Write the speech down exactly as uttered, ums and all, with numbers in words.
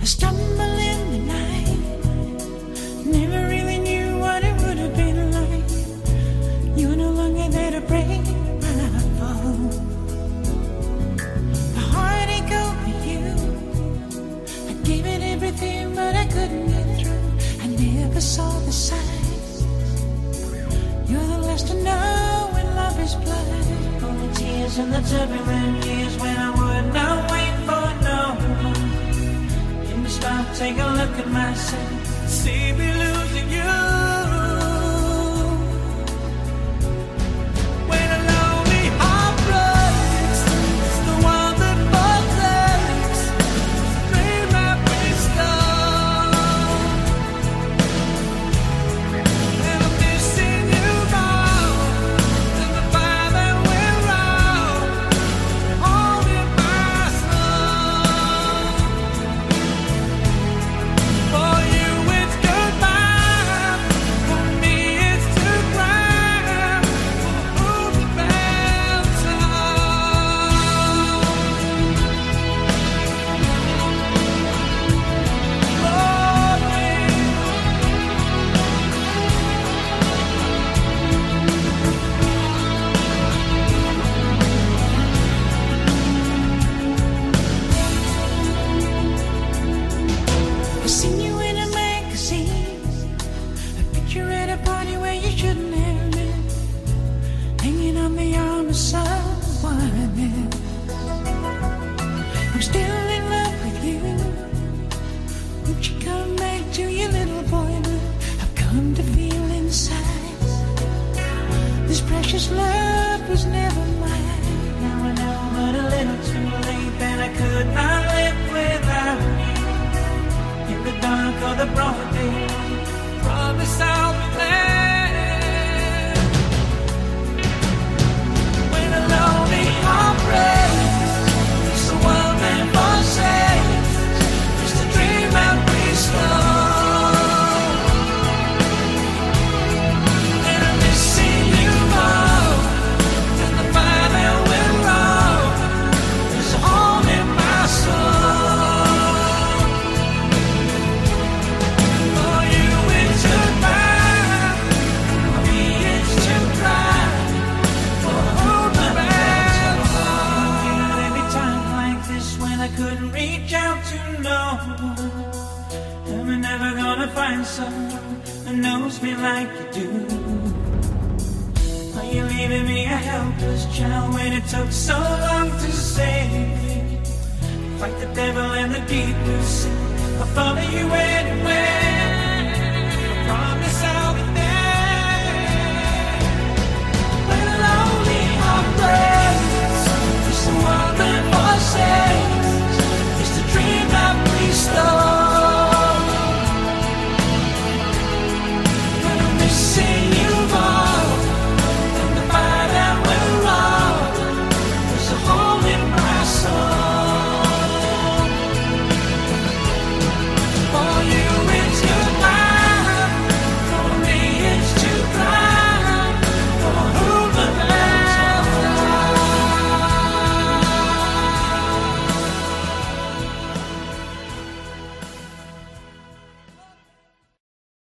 stumble in the night, never really knew what it would have been like. You're no longer there to break my fall. The heartache over you, I gave it everything, but I couldn't get through. I never saw the signs. You're the last to know when love is blind. Only tears in the turbulent years when I would not wait for no one. In the stop, take a look at myself, see me losing you. When a lonely heart breaks, it's the one that forsakes the dream that we stole. And I'm missing you more than the fire that we're on, holding my soul. For you it's goodbye, for me it's to cry, for whom the bell tolls. Lord, I've seen you in a magazine, a picture at a party where you shouldn't have been, hanging on the arm of someone else. I'm still in love with you. Won't you come back to your little boy blue? I've come to feel inside this precious love was never mine. Now I know, but a little too late, that I could not live without you. In the dark or the broad day, promise I'll be there. When a lonely heart breaks, it's the one that forsakes, it's the dream that we stole. And I'm missing you more than the fire that will roll, is a hole in my soul. For you it's goodbye, for me it's to cry, for whom the bell tolls. Every time like this when I couldn't reach out to no one, am I never gonna find someone who knows me like you do? Are you leaving me a helpless child when it took so long to save me? Fight the devil in the deep blue sea, I'll follow you anywhere.